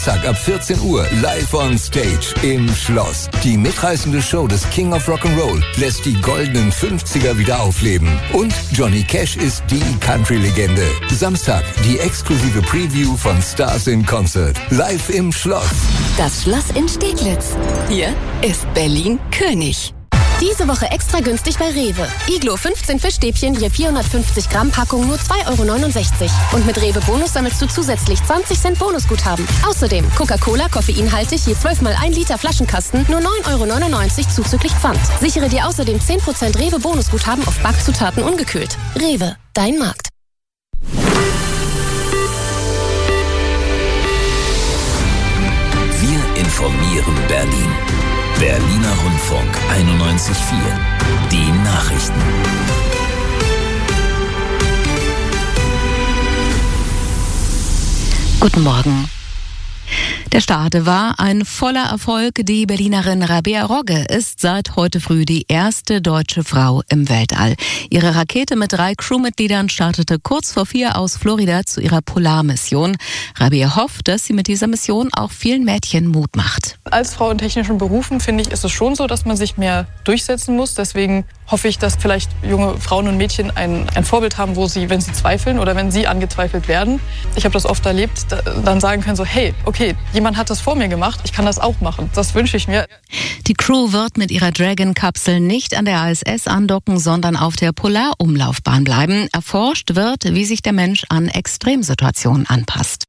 Samstag ab 14 Uhr live on stage im Schloss. Die mitreißende Show des King of Rock'n'Roll lässt die goldenen 50er wieder aufleben. Und Johnny Cash ist die Country-Legende. Samstag die exklusive Preview von Stars in Concert. Live im Schloss. Das Schloss in Steglitz. Hier ist Berlin König. Diese Woche extra günstig bei Rewe. Iglo 15 Fischstäbchen, je 450 Gramm Packung, nur 2,69 €. Und mit Rewe Bonus sammelst du zusätzlich 20 Cent Bonusguthaben. Außerdem Coca-Cola, koffeinhaltig, je 12 mal 1 Liter Flaschenkasten, nur 9,99 € zuzüglich Pfand. Sichere dir außerdem 10% Rewe Bonusguthaben auf Backzutaten ungekühlt. Rewe, dein Markt. Wir informieren Berlin. Berliner Rundfunk 91.4. Die Nachrichten. Guten Morgen. Der Start war ein voller Erfolg. Die Berlinerin Rabea Rogge ist seit heute früh die erste deutsche Frau im Weltall. Ihre Rakete mit 3 Crewmitgliedern startete kurz vor 4 aus Florida zu ihrer Polarmission. Rabea hofft, dass sie mit dieser Mission auch vielen Mädchen Mut macht. Als Frau in technischen Berufen, finde ich, ist es schon so, dass man sich mehr durchsetzen muss. Deswegen hoffe ich, dass vielleicht junge Frauen und Mädchen ein Vorbild haben, wo sie, wenn sie zweifeln oder wenn sie angezweifelt werden, ich habe das oft erlebt, dann sagen können so, hey, okay, jemand hat das vor mir gemacht, ich kann das auch machen. Das wünsche ich mir. Die Crew wird mit ihrer Dragon-Kapsel nicht an der ISS andocken, sondern auf der Polarumlaufbahn bleiben. Erforscht wird, wie sich der Mensch an Extremsituationen anpasst.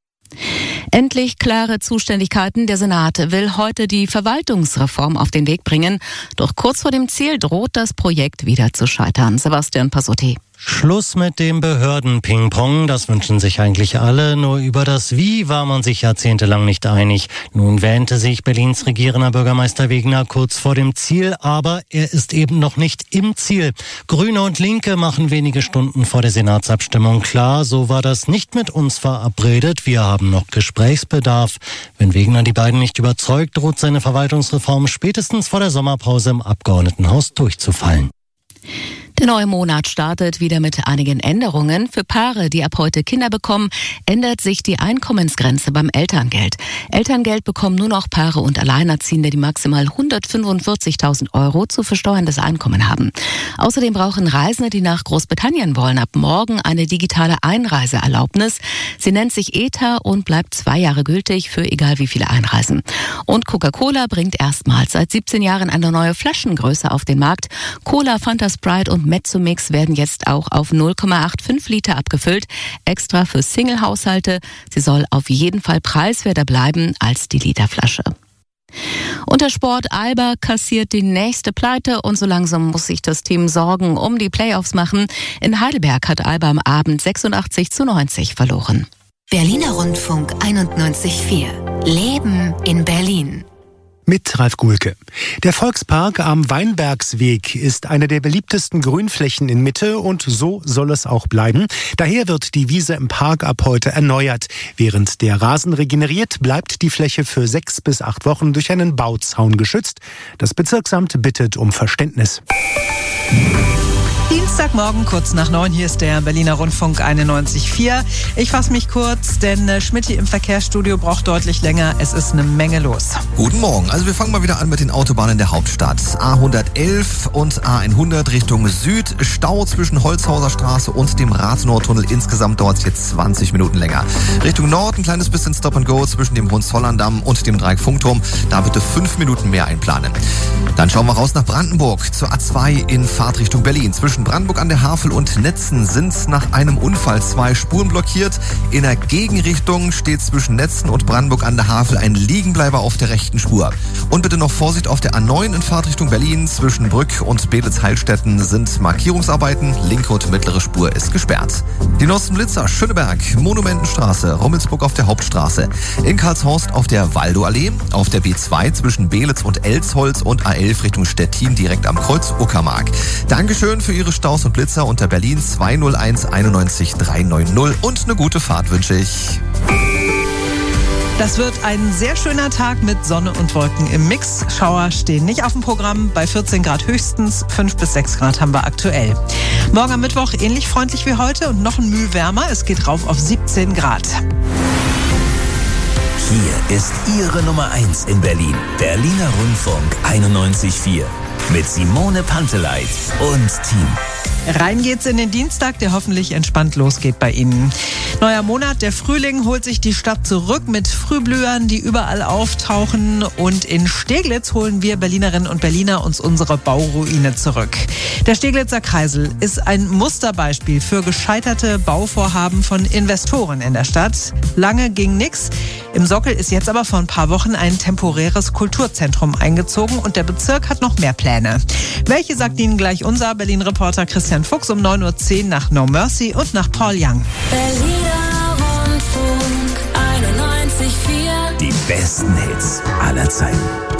Endlich klare Zuständigkeiten. Der Senat will heute die Verwaltungsreform auf den Weg bringen. Doch kurz vor dem Ziel droht das Projekt wieder zu scheitern. Sebastian Passotti. Schluss mit dem Behörden-Ping-Pong, das wünschen sich eigentlich alle, nur über das Wie war man sich jahrzehntelang nicht einig. Nun wähnte sich Berlins regierender Bürgermeister Wegner kurz vor dem Ziel, aber er ist eben noch nicht im Ziel. Grüne und Linke machen wenige Stunden vor der Senatsabstimmung klar, so war das nicht mit uns verabredet, wir haben noch Gesprächsbedarf. Wenn Wegner die beiden nicht überzeugt, droht seine Verwaltungsreform spätestens vor der Sommerpause im Abgeordnetenhaus durchzufallen. Der neue Monat startet wieder mit einigen Änderungen. Für Paare, die ab heute Kinder bekommen, ändert sich die Einkommensgrenze beim Elterngeld. Elterngeld bekommen nur noch Paare und Alleinerziehende, die maximal 145.000 € zu versteuerndes Einkommen haben. Außerdem brauchen Reisende, die nach Großbritannien wollen, ab morgen eine digitale Einreiseerlaubnis. Sie nennt sich ETA und bleibt 2 Jahre gültig für egal wie viele Einreisen. Und Coca-Cola bringt erstmals seit 17 Jahren eine neue Flaschengröße auf den Markt. Cola, Fanta, Sprite und Mezzomix werden jetzt auch auf 0,85 Liter abgefüllt, extra für Single-Haushalte. Sie soll auf jeden Fall preiswerter bleiben als die Literflasche. Und der Sport Alba kassiert die nächste Pleite und so langsam muss sich das Team Sorgen um die Playoffs machen. In Heidelberg hat Alba am Abend 86:90 verloren. Berliner Rundfunk 91.4. Leben in Berlin. Mit Ralf Gulke. Der Volkspark am Weinbergsweg ist eine der beliebtesten Grünflächen in Mitte und so soll es auch bleiben. Daher wird die Wiese im Park ab heute erneuert. Während der Rasen regeneriert, bleibt die Fläche für 6 bis 8 Wochen durch einen Bauzaun geschützt. Das Bezirksamt bittet um Verständnis. Dienstagmorgen, kurz nach 9, hier ist der Berliner Rundfunk 91.4. Ich fasse mich kurz, denn Schmitti im Verkehrsstudio braucht deutlich länger. Es ist eine Menge los. Guten Morgen. Also wir fangen mal wieder an mit den Autobahnen der Hauptstadt. A111 und A100 Richtung Süd. Stau zwischen Holzhauser Straße und dem Rathenauertunnel. Insgesamt dauert es jetzt 20 Minuten länger. Richtung Nord ein kleines bisschen Stop and Go zwischen dem Hohenzollern-Damm und dem Dreieck-Funkturm. Da bitte 5 Minuten mehr einplanen. Dann schauen wir raus nach Brandenburg zur A2 in Fahrtrichtung Berlin. Zwischen Brandenburg an der Havel und Netzen sind nach einem Unfall 2 Spuren blockiert. In der Gegenrichtung steht zwischen Netzen und Brandenburg an der Havel ein Liegenbleiber auf der rechten Spur. Und bitte noch Vorsicht auf der A9 in Fahrtrichtung Berlin. Zwischen Brück und Belitz-Heilstätten sind Markierungsarbeiten. Linke und mittlere Spur ist gesperrt. Die Nostenblitzer Schöneberg, Monumentenstraße, Rummelsburg auf der Hauptstraße. In Karlshorst auf der Waldoallee. Auf der B2 zwischen Belitz und Elsholz und A11 Richtung Stettin direkt am Kreuz Uckermark. Dankeschön für Ihre Staus und Blitzer unter Berlin 201 91 390 und eine gute Fahrt wünsche ich. Das wird ein sehr schöner Tag mit Sonne und Wolken im Mix. Schauer stehen nicht auf dem Programm. Bei 14 Grad höchstens, 5 bis 6 Grad haben wir aktuell. Morgen am Mittwoch ähnlich freundlich wie heute und noch ein Mühe wärmer. Es geht rauf auf 17 Grad. Hier ist Ihre Nummer 1 in Berlin. Berliner Rundfunk 91.4. Mit Simone Panteleit und Team. Rein geht's in den Dienstag, der hoffentlich entspannt losgeht bei Ihnen. Neuer Monat, der Frühling holt sich die Stadt zurück mit Frühblühern, die überall auftauchen. Und in Steglitz holen wir Berlinerinnen und Berliner uns unsere Bauruine zurück. Der Steglitzer Kreisel ist ein Musterbeispiel für gescheiterte Bauvorhaben von Investoren in der Stadt. Lange ging nix. Im Sockel ist jetzt aber vor ein paar Wochen ein temporäres Kulturzentrum eingezogen und der Bezirk hat noch mehr Pläne. Welche sagt Ihnen gleich unser Berlin-Reporter Christian Fuchs um 9.10 Uhr nach No Mercy und nach Paul Young. Berliner Rundfunk 91.4. Die besten Hits aller Zeiten.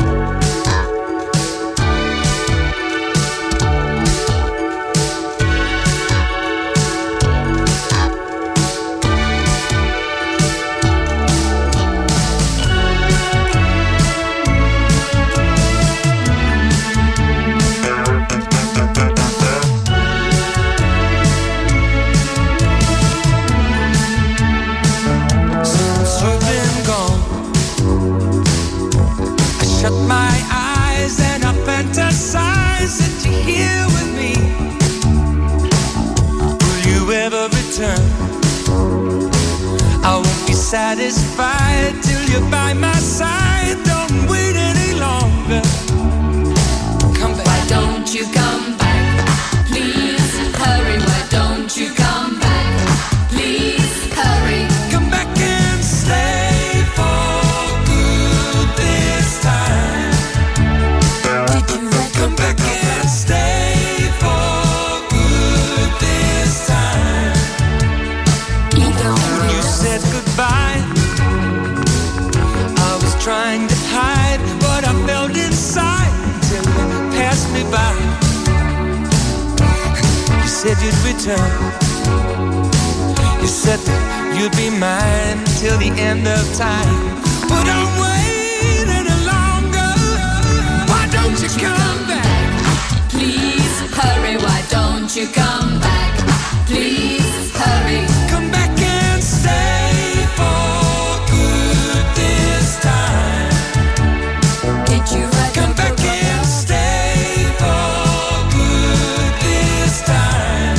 Satisfied till you're by my side. Don't wait any longer. Come back. Why don't you come back? Please hurry. Why don't you come back? Please hurry. Come back and stay for good this time. Did you come back and stay for good this time? You said goodbye. Trying to hide what I felt inside until you passed me by. You said you'd return. You said that you'd be mine till the end of time. But don't wait any longer. Why don't you come back? Please hurry. Why don't you come back? Please hurry. Come back and stay for good this time. Come back and stay for good this time.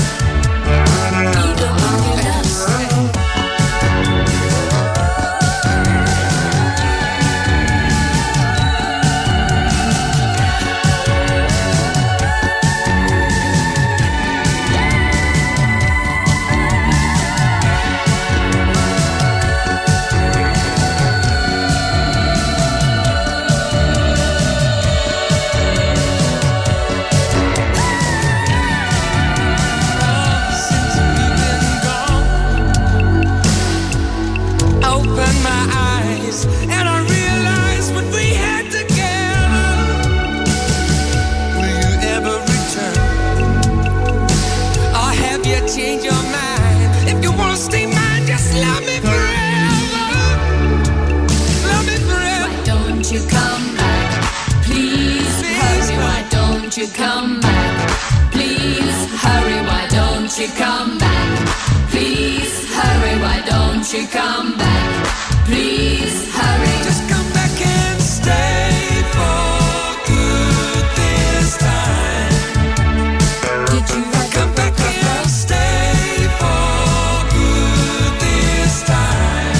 Come back, please hurry. Why don't you come back? Please hurry. Why don't you come back? Please hurry. Just come back and stay for good this time. Did you come back and stay for good this time?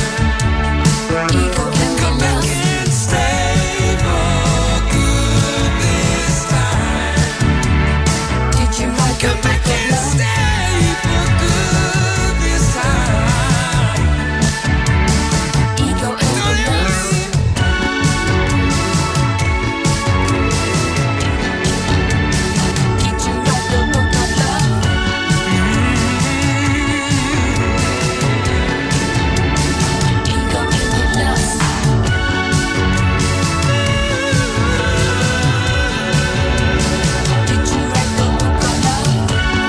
Come back and stay for good this time. Come back and stay for good this time. Ego and love. Did you write the book of love? Ego and love. Did you write the book of love?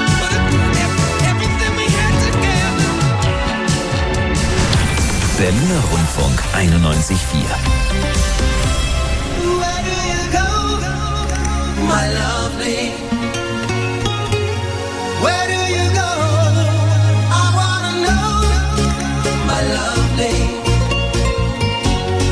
Berliner Rundfunk 91.4. Where do you go, my lovely? Where do you go? I wanna know, my lovely.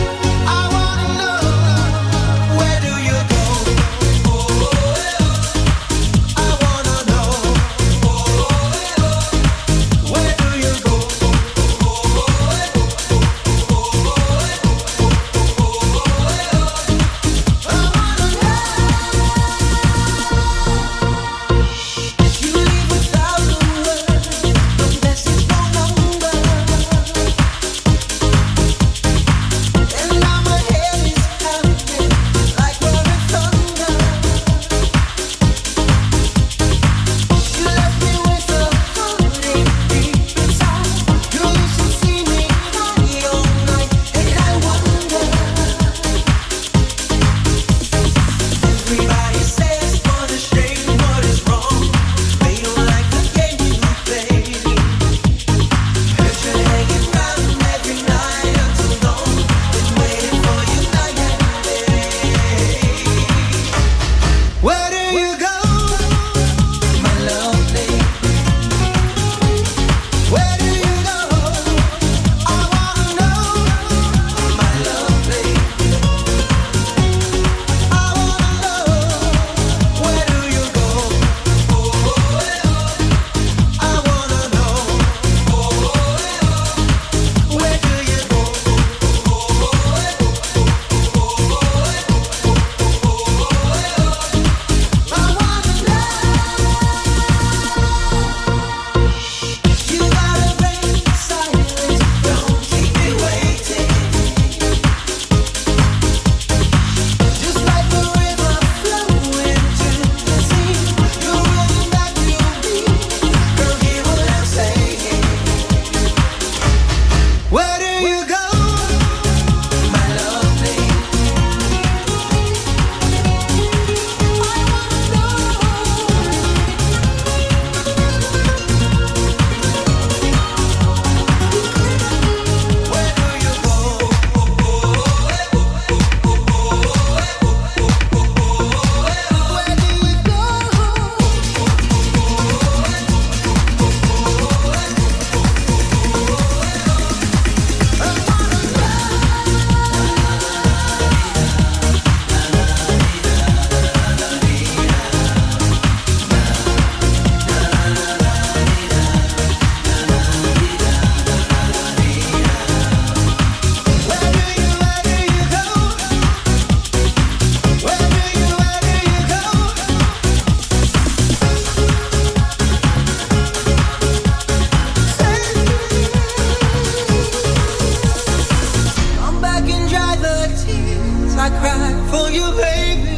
I cry for you, baby.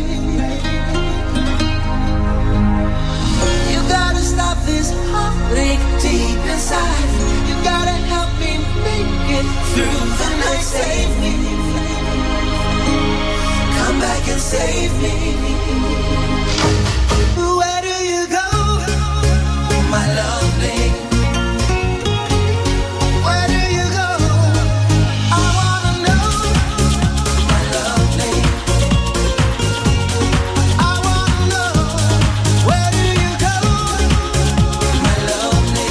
You gotta stop this heartache deep inside. You gotta help me make it through the night. Save me. Come back and save me. Where do you go, my lovely? Where do you go? I wanna know, my lovely. I wanna know, where do you go, my lovely?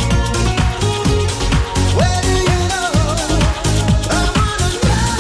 Where do you go? I wanna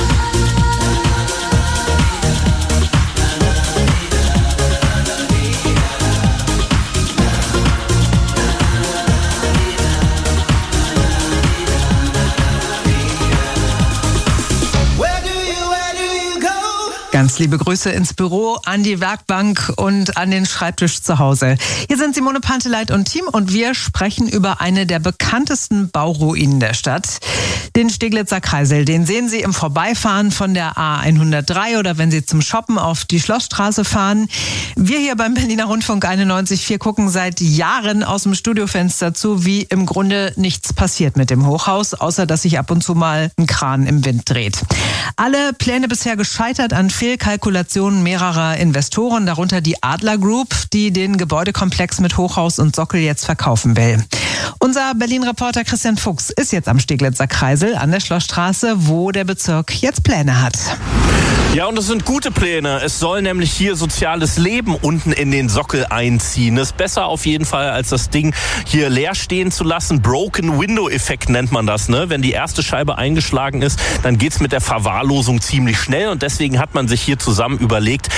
Ganz liebe Grüße ins Büro, an die Werkbank und an den Schreibtisch zu Hause. Hier sind Simone Panteleit und Team und wir sprechen über eine der bekanntesten Bauruinen der Stadt. Den Steglitzer Kreisel, den sehen Sie im Vorbeifahren von der A103 oder wenn Sie zum Shoppen auf die Schlossstraße fahren. Wir hier beim Berliner Rundfunk 91.4 gucken seit Jahren aus dem Studiofenster zu, wie im Grunde nichts passiert mit dem Hochhaus, außer dass sich ab und zu mal ein Kran im Wind dreht. Alle Pläne bisher gescheitert an Fehlkalkulationen mehrerer Investoren, darunter die Adler Group, die den Gebäudekomplex mit Hochhaus und Sockel jetzt verkaufen will. Unser Berlin-Reporter Christian Fuchs ist jetzt am Steglitzer Kreisel an der Schlossstraße, wo der Bezirk jetzt Pläne hat. Ja, und es sind gute Pläne. Es soll nämlich hier soziales Leben unten in den Sockel einziehen. Das ist besser auf jeden Fall, als das Ding hier leer stehen zu lassen. Broken Window Effekt nennt man das, ne? Wenn die erste Scheibe eingeschlagen ist, dann geht's mit der Verwahrlosung ziemlich schnell. Und deswegen hat man sich hier zusammen überlegt,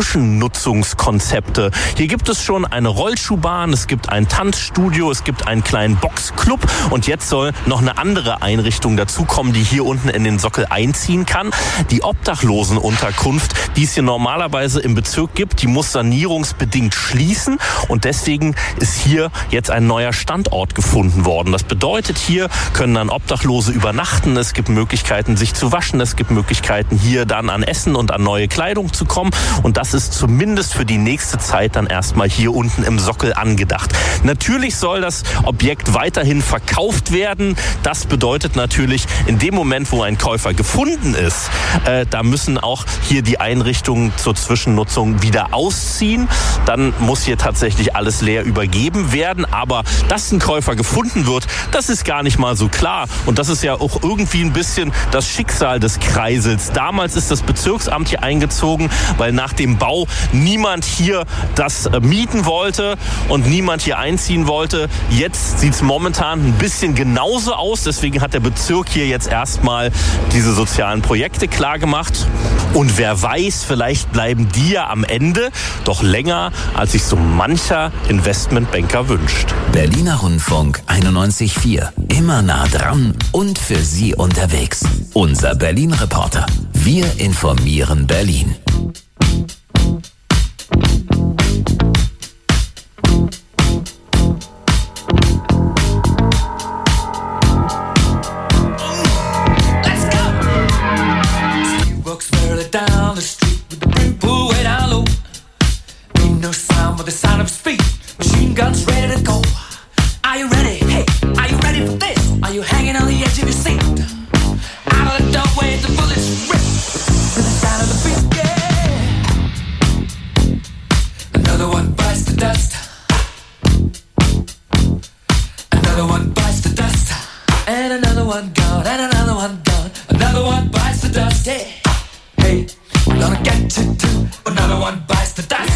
Zwischennutzungskonzepte. Hier gibt es schon eine Rollschuhbahn, es gibt ein Tanzstudio, es gibt einen kleinen Boxclub. Und jetzt soll noch eine andere Einrichtung dazukommen, die hier unten in den Sockel einziehen kann. Die Obdachlosenunterkunft, die es hier normalerweise im Bezirk gibt, die muss sanierungsbedingt schließen. Und deswegen ist hier jetzt ein neuer Standort gefunden worden. Das bedeutet, hier können dann Obdachlose übernachten. Es gibt Möglichkeiten, sich zu waschen. Es gibt Möglichkeiten, hier dann an Essen und an neue Kleidung zu kommen. Und das ist zumindest für die nächste Zeit dann erstmal hier unten im Sockel angedacht. Natürlich soll das Objekt weiterhin verkauft werden. Das bedeutet natürlich, in dem Moment, wo ein Käufer gefunden ist, da müssen auch hier die Einrichtungen zur Zwischennutzung wieder ausziehen. Dann muss hier tatsächlich alles leer übergeben werden. Aber dass ein Käufer gefunden wird, das ist gar nicht mal so klar. Und das ist ja auch irgendwie ein bisschen das Schicksal des Kreisels. Damals ist das Bezirksamt hier eingezogen, weil nach dem Bau niemand hier das mieten wollte und niemand hier einziehen wollte. Jetzt sieht es momentan ein bisschen genauso aus. Deswegen hat der Bezirk hier jetzt erstmal diese sozialen Projekte klar gemacht. Und wer weiß, vielleicht bleiben die ja am Ende doch länger, als sich so mancher Investmentbanker wünscht. Berliner Rundfunk 91.4. Immer nah dran und für Sie unterwegs. Unser Berlin-Reporter. Wir informieren Berlin. Down the street with the brim pulled way down low. Ain't no sound but the sound of his feet. Machine guns ready to go. Are you ready? Hey, are you ready for this? Are you hanging on the edge of your seat? Out of the doorway, the bullets rip with the sound of the beat. Yeah. Another one bites the dust. Another one bites the dust. And another one gone. And another one gone. Another one bites the dust. Yeah. Hey, we're gonna get to do another one bites the dust.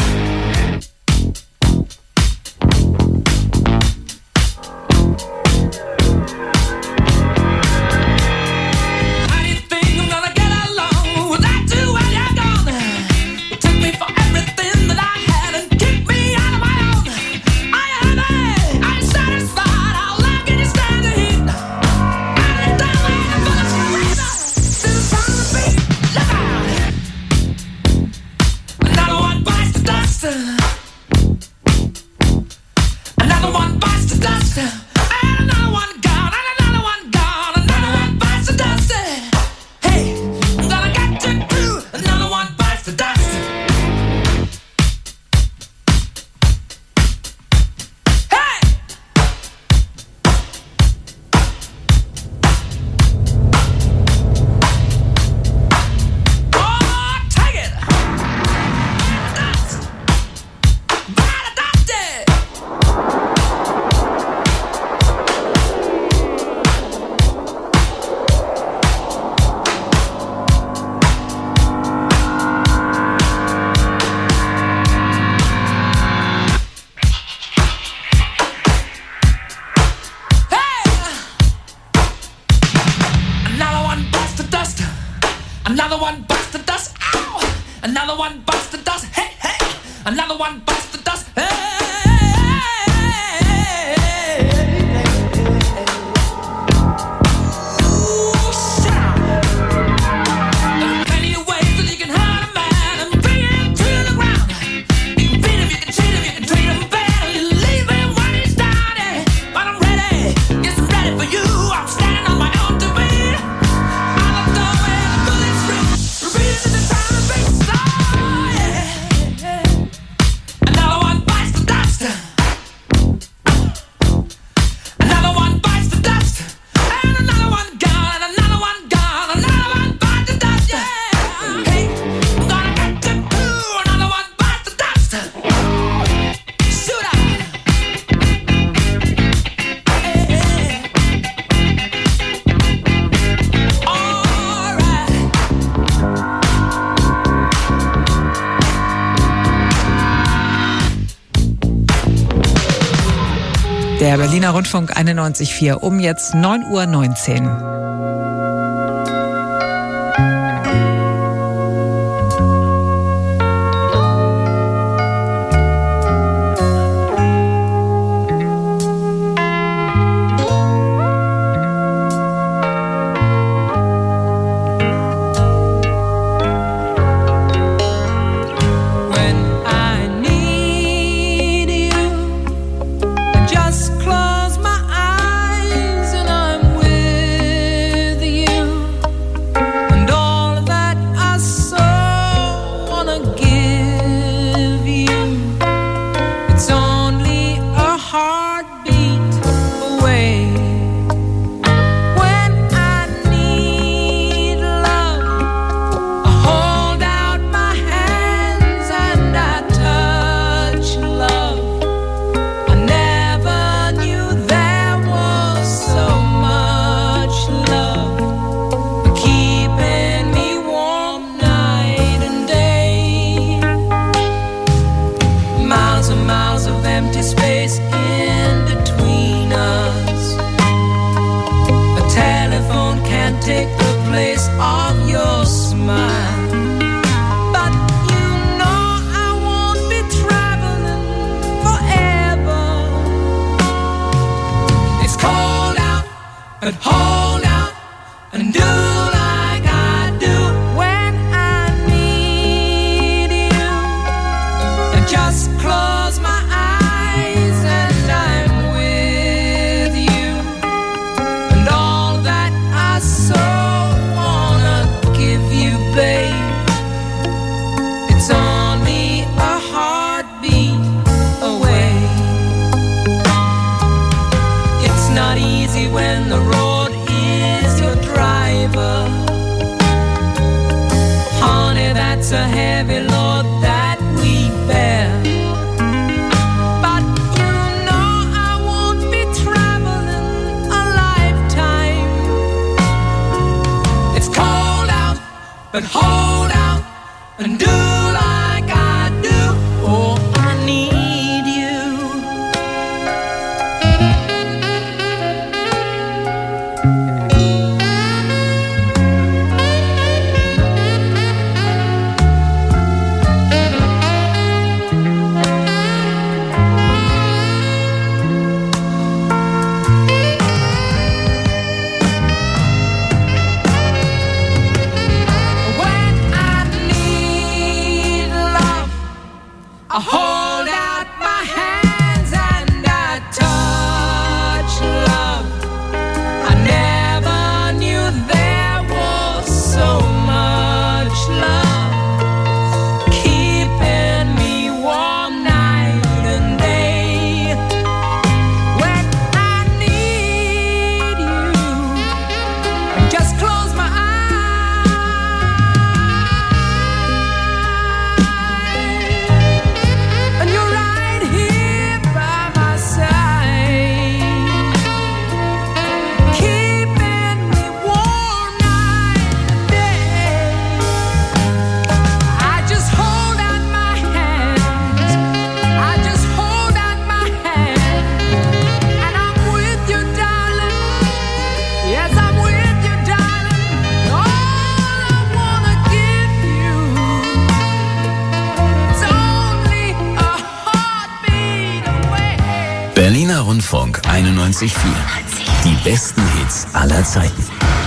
How do you think I'm gonna get along without you when you're gone? You took me for everything that I had and kicked me out of my own. Are you happy? Are you satisfied? How long can you stand the heat? Out of the doorway, the bullets rip up to the sound of the beat. Another one bites the dust. Ow! Another one bites the dust. Hey, hey. Another one bites the dust. Hey. Der Berliner Rundfunk 91.4 um jetzt 9:19 Uhr. und Funk 91.4. Die besten Hits aller Zeiten.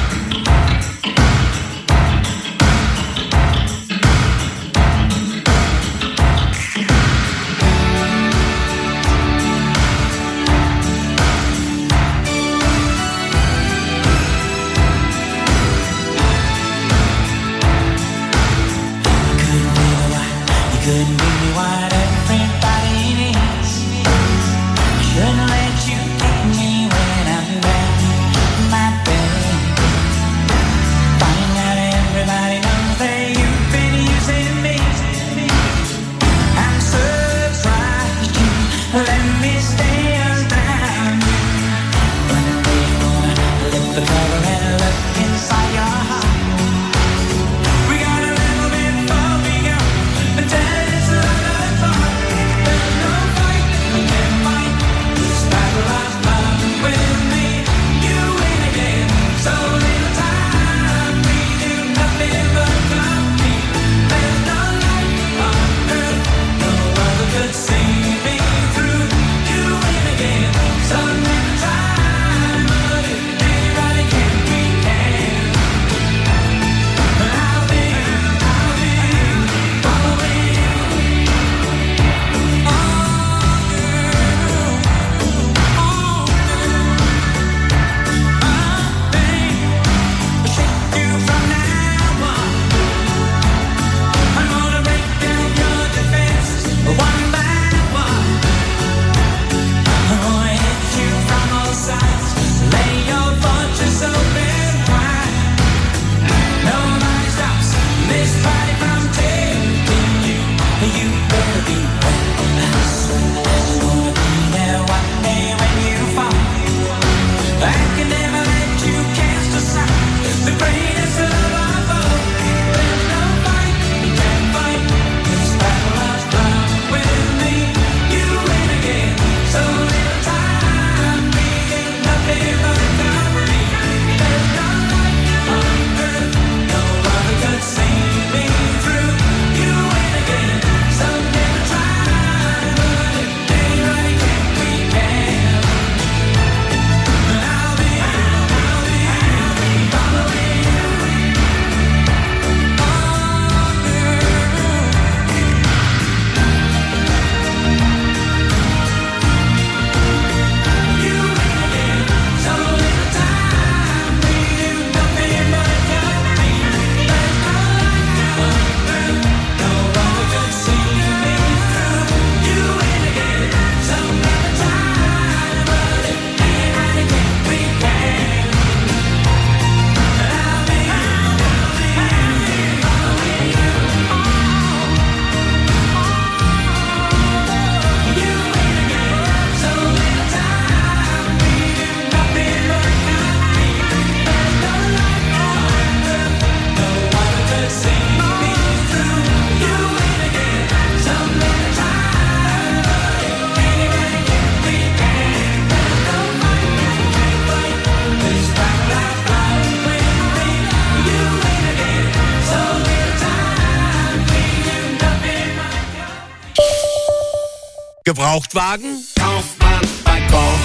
Gebrauchtwagen? Kauft man bei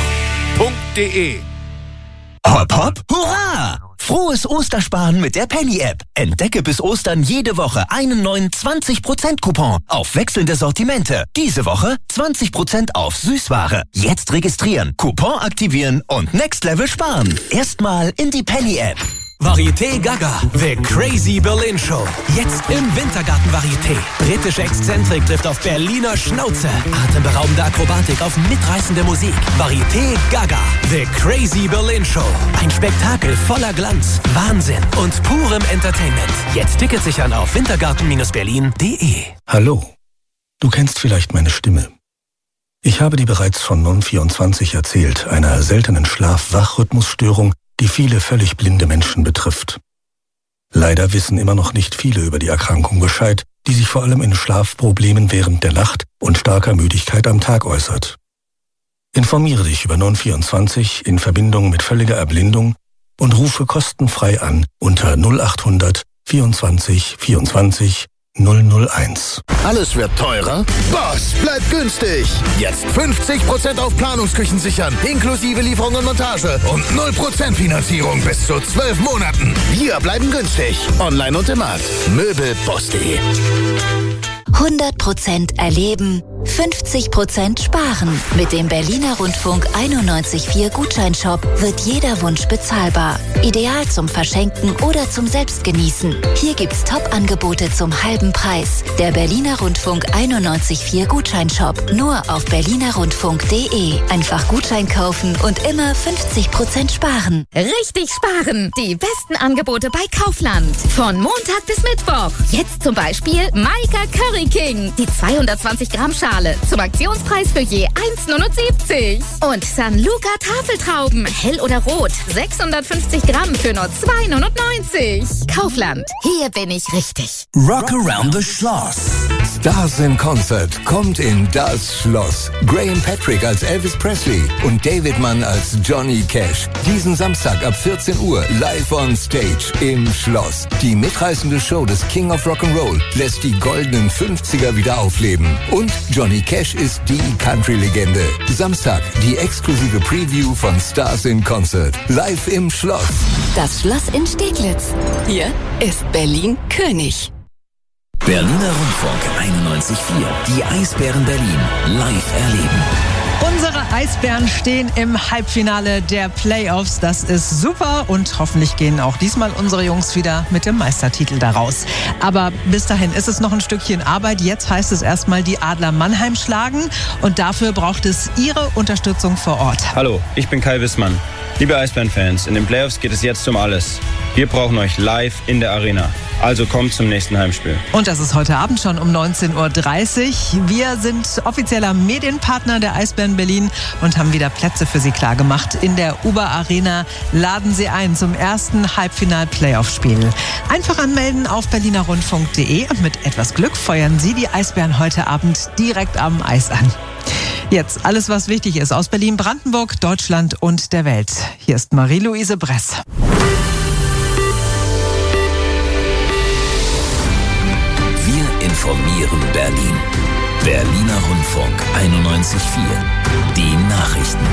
koch.de. Hopp, hopp, hurra! Frohes Ostersparen mit der Penny-App. Entdecke bis Ostern jede Woche einen neuen 20%-Coupon auf wechselnde Sortimente. Diese Woche 20% auf Süßware. Jetzt registrieren, Coupon aktivieren und Next Level sparen. Erstmal in die Penny-App. Varieté Gaga, The Crazy Berlin Show. Jetzt im Wintergarten Varieté. Britische Exzentrik trifft auf Berliner Schnauze. Atemberaubende Akrobatik auf mitreißende Musik. Varieté Gaga, The Crazy Berlin Show. Ein Spektakel voller Glanz, Wahnsinn und purem Entertainment. Jetzt Tickets sichern auf wintergarten-berlin.de. Hallo, du kennst vielleicht meine Stimme. Ich habe dir bereits von Non24 erzählt, einer seltenen Schlaf-Wach-Rhythmusstörung, die viele völlig blinde Menschen betrifft. Leider wissen immer noch nicht viele über die Erkrankung Bescheid, die sich vor allem in Schlafproblemen während der Nacht und starker Müdigkeit am Tag äußert. Informiere dich über Non24 in Verbindung mit völliger Erblindung und rufe kostenfrei an unter 0800 24 24 001. Alles wird teurer? Boss bleibt günstig. Jetzt 50% auf Planungsküchen sichern, inklusive Lieferung und Montage und 0% Finanzierung bis zu 12 Monaten. Wir bleiben günstig. Online und im Markt. Möbelboss.de. 100% erleben, 50% sparen. Mit dem Berliner Rundfunk 91.4 Gutscheinshop wird jeder Wunsch bezahlbar. Ideal zum Verschenken oder zum Selbstgenießen. Hier gibt's Top-Angebote zum halben Preis. Der Berliner Rundfunk 91.4 Gutscheinshop. Nur auf berlinerrundfunk.de. Einfach Gutschein kaufen und immer 50% sparen. Richtig sparen! Die besten Angebote bei Kaufland. Von Montag bis Mittwoch. Jetzt zum Beispiel Maika Curry King. Die 220 Gramm Schale. Zum Aktionspreis für je 1,79. Und San Luca Tafeltrauben. Hell oder rot. 650 Gramm für nur 2,99. Kaufland. Hier bin ich richtig. Rock Around the Schloss. Stars in Concert kommt in das Schloss. Graham Patrick als Elvis Presley und David Mann als Johnny Cash. Diesen Samstag ab 14 Uhr live on stage im Schloss. Die mitreißende Show des King of Rock'n'Roll lässt die goldenen 50er wieder aufleben. Und Johnny Cash ist die Country-Legende. Samstag die exklusive Preview von Stars in Concert. Live im Schloss. Das Schloss in Steglitz. Hier ist Berlin König. Berliner Rundfunk 91.4. Die Eisbären Berlin live erleben. Unsere Eisbären stehen im Halbfinale der Playoffs. Das ist super und hoffentlich gehen auch diesmal unsere Jungs wieder mit dem Meistertitel daraus. Aber bis dahin ist es noch ein Stückchen Arbeit. Jetzt heißt es erstmal die Adler Mannheim schlagen und dafür braucht es Ihre Unterstützung vor Ort. Hallo, ich bin Kai Wissmann. Liebe Eisbären-Fans, in den Playoffs geht es jetzt um alles. Wir brauchen euch live in der Arena. Also kommt zum nächsten Heimspiel. Und das ist heute Abend schon um 19.30 Uhr. Wir sind offizieller Medienpartner der Eisbären Berlin und haben wieder Plätze für Sie klargemacht. In der Uber Arena laden Sie ein zum ersten Halbfinal-Playoff-Spiel. Einfach anmelden auf berlinerrundfunk.de und mit etwas Glück feuern Sie die Eisbären heute Abend direkt am Eis an. Jetzt alles, was wichtig ist aus Berlin, Brandenburg, Deutschland und der Welt. Hier ist Marie-Louise Bress. Wir informieren Berlin. Berliner Rundfunk 91.4. Die Nachrichten.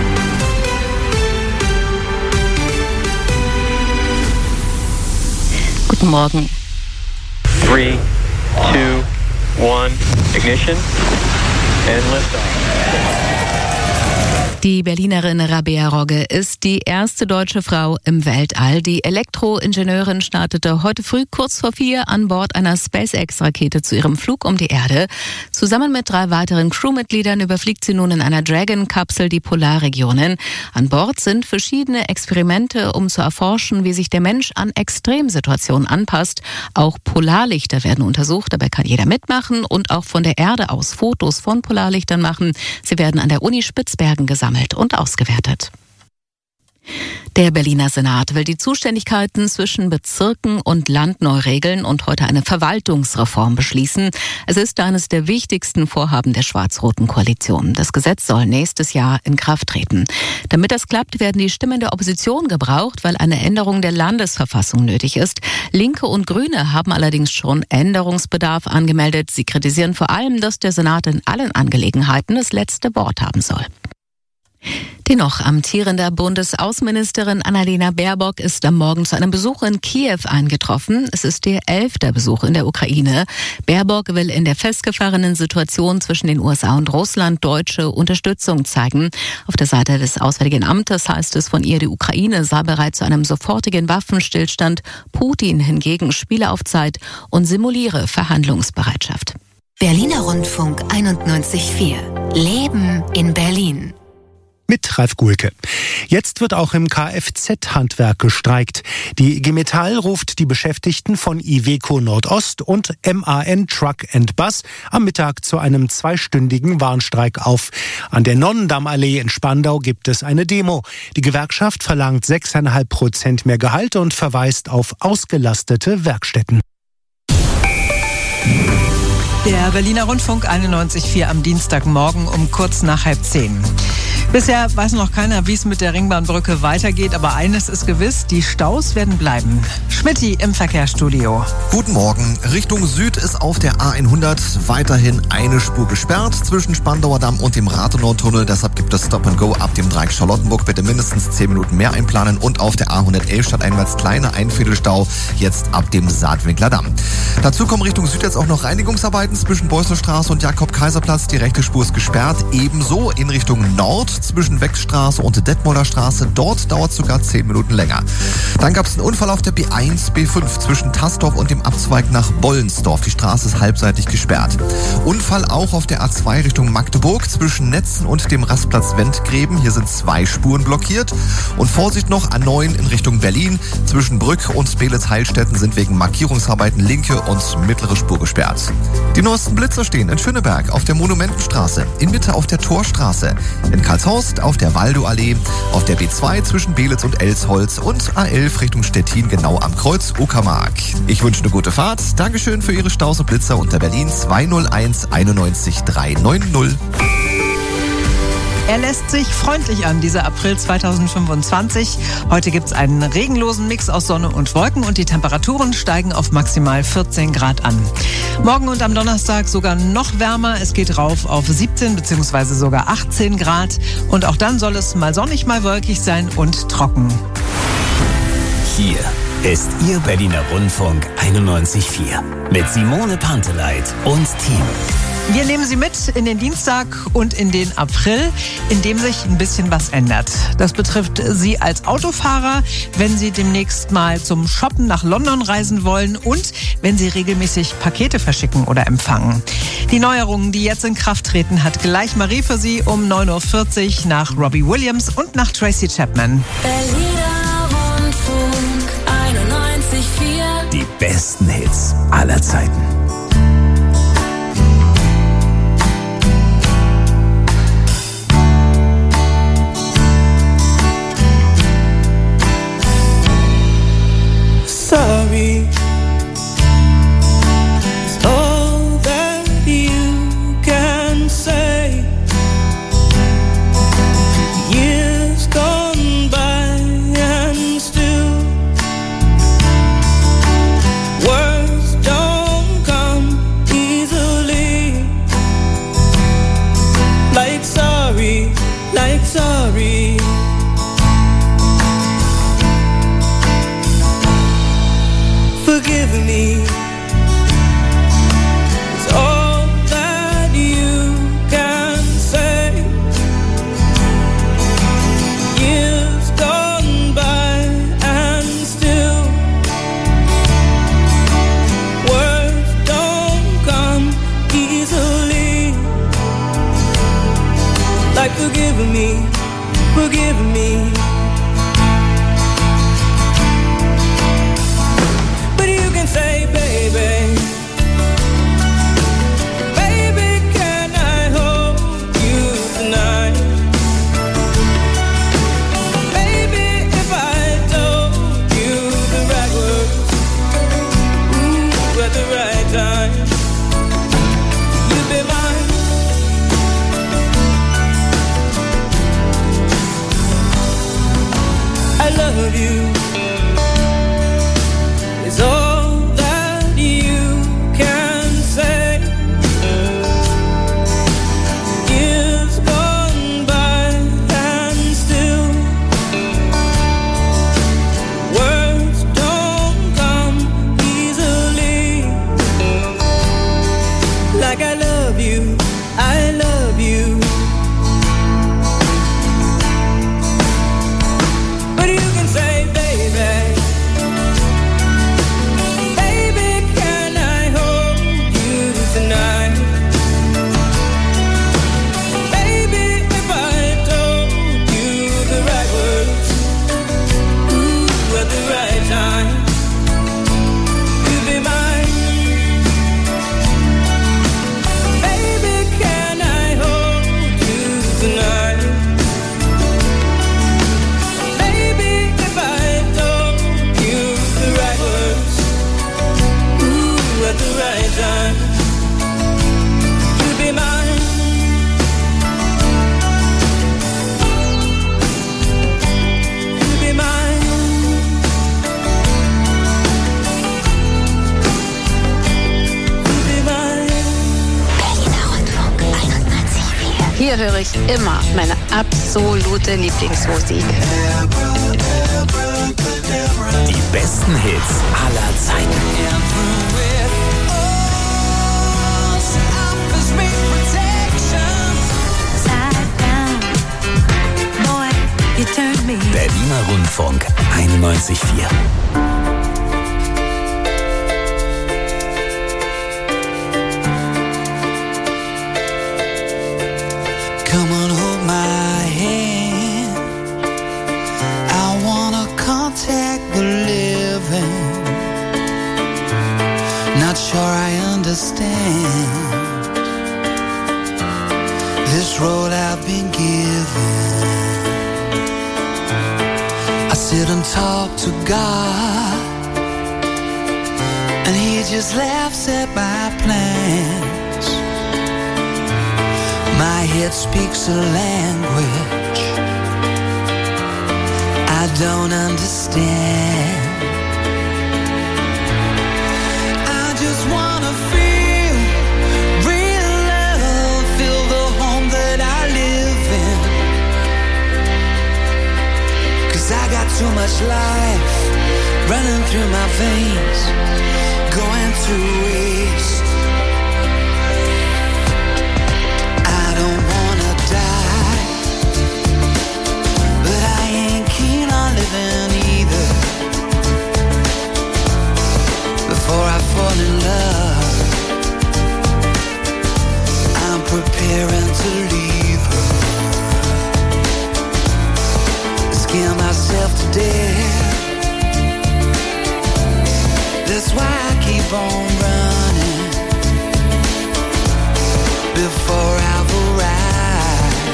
Guten Morgen. 3, 2, 1, Ignition and liftoff. Die Berlinerin Rabea Rogge ist die erste deutsche Frau im Weltall. Die Elektroingenieurin startete heute früh kurz vor 4 an Bord einer SpaceX-Rakete zu ihrem Flug um die Erde. Zusammen mit 3 weiteren Crewmitgliedern überfliegt sie nun in einer Dragon-Kapsel die Polarregionen. An Bord sind verschiedene Experimente, um zu erforschen, wie sich der Mensch an Extremsituationen anpasst. Auch Polarlichter werden untersucht. Dabei kann jeder mitmachen und auch von der Erde aus Fotos von Polarlichtern machen. Sie werden an der Uni Spitzbergen gesammelt und ausgewertet. Der Berliner Senat will die Zuständigkeiten zwischen Bezirken und Land neu regeln und heute eine Verwaltungsreform beschließen. Es ist eines der wichtigsten Vorhaben der schwarz-roten Koalition. Das Gesetz soll nächstes Jahr in Kraft treten. Damit das klappt, werden die Stimmen der Opposition gebraucht, weil eine Änderung der Landesverfassung nötig ist. Linke und Grüne haben allerdings schon Änderungsbedarf angemeldet. Sie kritisieren vor allem, dass der Senat in allen Angelegenheiten das letzte Wort haben soll. Die noch amtierende Bundesaußenministerin Annalena Baerbock ist am Morgen zu einem Besuch in Kiew eingetroffen. Es ist ihr 11. Besuch in der Ukraine. Baerbock will in der festgefahrenen Situation zwischen den USA und Russland deutsche Unterstützung zeigen. Auf der Seite des Auswärtigen Amtes heißt es von ihr, die Ukraine sei bereit zu einem sofortigen Waffenstillstand. Putin hingegen spiele auf Zeit und simuliere Verhandlungsbereitschaft. Berliner Rundfunk 91.4. Leben in Berlin. Mit Ralf Guhlke. Jetzt wird auch im Kfz-Handwerk gestreikt. Die IG Metall ruft die Beschäftigten von Iveco Nordost und MAN Truck and Bus am Mittag zu einem 2-stündigen Warnstreik auf. An der Nonnendammallee in Spandau gibt es eine Demo. Die Gewerkschaft verlangt 6,5% mehr Gehalt und verweist auf ausgelastete Werkstätten. Der Berliner Rundfunk 91.4 am Dienstagmorgen um kurz nach 9:30. Bisher weiß noch keiner, wie es mit der Ringbahnbrücke weitergeht, aber eines ist gewiss, die Staus werden bleiben. Schmitty im Verkehrsstudio. Guten Morgen. Richtung Süd ist auf der A100 weiterhin eine Spur gesperrt zwischen Spandauer Damm und dem Rathenow-Tunnel. Deshalb gibt es Stop and Go ab dem Dreieck Charlottenburg. Bitte mindestens 10 Minuten mehr einplanen. Und auf der A111 stadteinwärts kleiner Einviertelstau jetzt ab dem Saatwinkler Damm. Dazu kommen Richtung Süd jetzt auch noch Reinigungsarbeiten zwischen Beusselstraße und Jakob-Kaiser-Platz. Die rechte Spur ist gesperrt. Ebenso in Richtung Nord zwischen Wechstraße und Detmolder Straße. Dort dauert es sogar 10 Minuten länger. Dann gab es einen Unfall auf der B1, B5 zwischen Tasdorf und dem Abzweig nach Bollensdorf. Die Straße ist halbseitig gesperrt. Unfall auch auf der A2 Richtung Magdeburg zwischen Netzen und dem Rastplatz Wendgräben. Hier sind 2 Spuren blockiert. Und Vorsicht noch, A9 in Richtung Berlin. Zwischen Brück und Beelitz-Heilstätten sind wegen Markierungsarbeiten linke und mittlere Spur gesperrt. Die neuesten Blitzer stehen in Schöneberg auf der Monumentenstraße, in Mitte auf der Torstraße, in Karlshorst auf der Waldoallee, auf der B2 zwischen Beelitz und Elsholz und A11 Richtung Stettin genau am Kreuz Uckermark. Ich wünsche eine gute Fahrt. Dankeschön für Ihre Staus und Blitzer unter Berlin 201 91 390. Er lässt sich freundlich an, dieser April 2025. Heute gibt es einen regenlosen Mix aus Sonne und Wolken und die Temperaturen steigen auf maximal 14 Grad an. Morgen und am Donnerstag sogar noch wärmer. Es geht rauf auf 17 bzw. sogar 18 Grad. Und auch dann soll es mal sonnig, mal wolkig sein und trocken. Hier ist Ihr Berliner Rundfunk 91.4 mit Simone Panteleit und Team. Wir nehmen Sie mit in den Dienstag und in den April, in dem sich ein bisschen was ändert. Das betrifft Sie als Autofahrer, wenn Sie demnächst mal zum Shoppen nach London reisen wollen und wenn Sie regelmäßig Pakete verschicken oder empfangen. Die Neuerungen, die jetzt in Kraft treten, hat gleich Marie für Sie um 9.40 Uhr nach Robbie Williams und nach Tracy Chapman. Berliner Rundfunk 91.4. Die besten Hits aller Zeiten. Sorry is all that you can say. Years gone by and still words don't come easily. Like sorry, like sorry. Forgive me, it's all that you can say. Years gone by and still words don't come easily. Like forgive me, forgive me. Say, baby, baby, can I hold you tonight? Baby, if I told you the right words, ooh, at the right time, you'd be mine. I love you. It's all Hier höre ich immer meine absolute Lieblingsmusik. Die besten Hits aller Zeiten. Berliner Rundfunk 91,4. Come on, hold my hand. I wanna contact the living. Not sure I understand this road I've been given. I sit and talk to God, and He just laughs at my plans. My head speaks a language I don't understand. I just wanna feel real love, feel the home that I live in. 'Cause I got too much life running through my veins, going to waste. I don't wanna die, but I ain't keen on living either. Before I fall in love, I'm preparing to leave her. Scare myself to death. That's why I keep on running. Before I've arrived,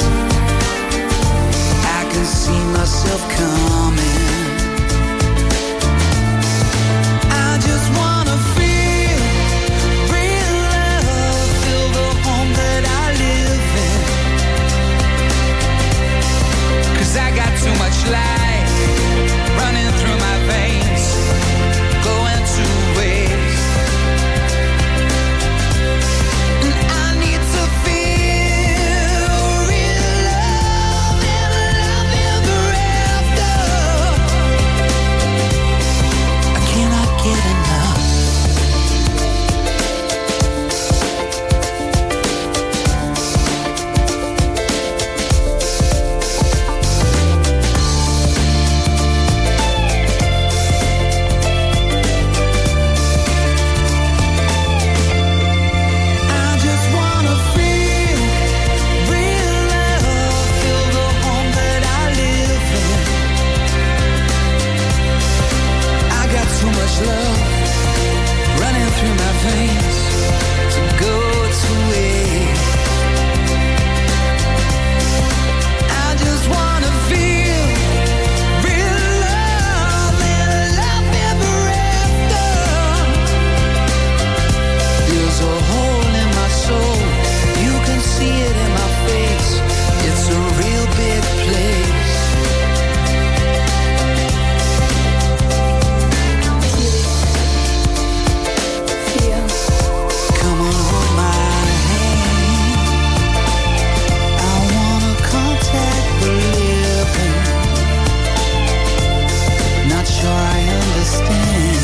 I can see myself coming. I just wanna feel real love, feel the home that I live in. 'Cause I got too much life running through my veins, going to waste. And I need to feel real love and love ever after. I cannot get enough. I just wanna feel real love, feel the home that I live in. I got too much love running through my veins to go to waste. I just wanna feel real love and love ever after. There's a hole in my soul, you can see it in my face. It's a real big place. Come on, hold my hand. I wanna contact the living. Not sure I understand.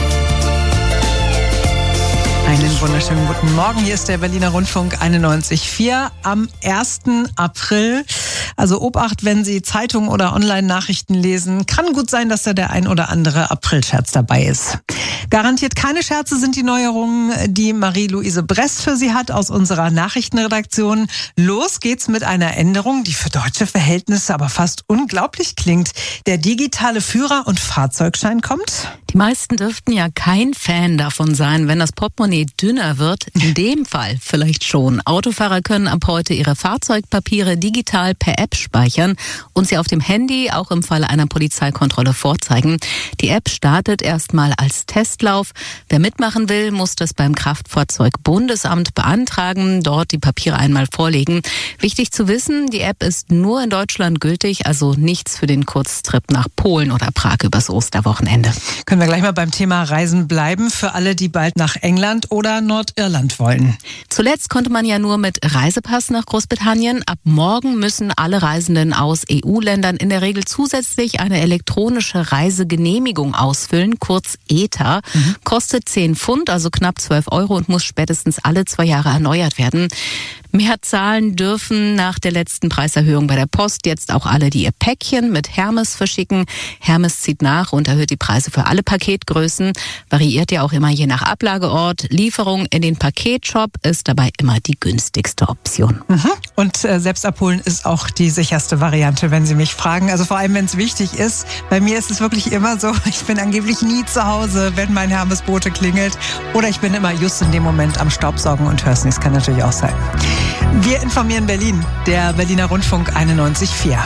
Einen wunderschönen guten Morgen. Hier ist der Berliner Rundfunk 91,4 am 1. April. Also Obacht, wenn Sie Zeitungen oder Online-Nachrichten lesen. Kann gut sein, dass da der ein oder andere Aprilscherz dabei ist. Garantiert keine Scherze sind die Neuerungen, die Marie-Louise Brest für Sie hat aus unserer Nachrichtenredaktion. Los geht's mit einer Änderung, die für deutsche Verhältnisse aber fast unglaublich klingt. Der digitale Führer- und Fahrzeugschein kommt. Die meisten dürften ja kein Fan davon sein, wenn das Portemonnaie dünner wird. In dem Fall vielleicht schon. Autofahrer können ab heute ihre Fahrzeugpapiere digital per App App speichern und sie auf dem Handy auch im Falle einer Polizeikontrolle vorzeigen. Die App startet erstmal als Testlauf. Wer mitmachen will, muss das beim Kraftfahrzeugbundesamt beantragen, dort die Papiere einmal vorlegen. Wichtig zu wissen, die App ist nur in Deutschland gültig, also nichts für den Kurztrip nach Polen oder Prag übers Osterwochenende. Können wir gleich mal beim Thema Reisen bleiben, für alle, die bald nach England oder Nordirland wollen. Zuletzt konnte man ja nur mit Reisepass nach Großbritannien. Ab morgen müssen alle Reisenden aus EU-Ländern in der Regel zusätzlich eine elektronische Reisegenehmigung ausfüllen, kurz ETA. Kostet 10 Pfund, also knapp 12 Euro und muss spätestens alle 2 Jahre erneuert werden. Mehr zahlen dürfen nach der letzten Preiserhöhung bei der Post jetzt auch alle, die ihr Päckchen mit Hermes verschicken. Hermes zieht nach und erhöht die Preise für alle Paketgrößen. Variiert ja auch immer je nach Ablageort. Lieferung in den Paketshop ist dabei immer die günstigste Option. Und selbst abholen ist auch die sicherste Variante, wenn Sie mich fragen. Also vor allem, wenn es wichtig ist. Bei mir ist es wirklich immer so, ich bin angeblich nie zu Hause, wenn mein Hermes-Bote klingelt. Oder ich bin immer just in dem Moment am Staubsaugen und höre es nicht. Das kann natürlich auch sein. Wir informieren Berlin, der Berliner Rundfunk 91.4.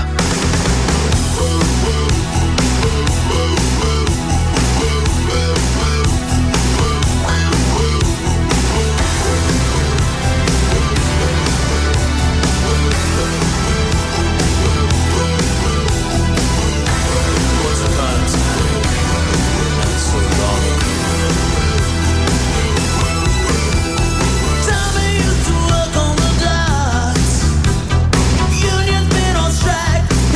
Unions been on strike.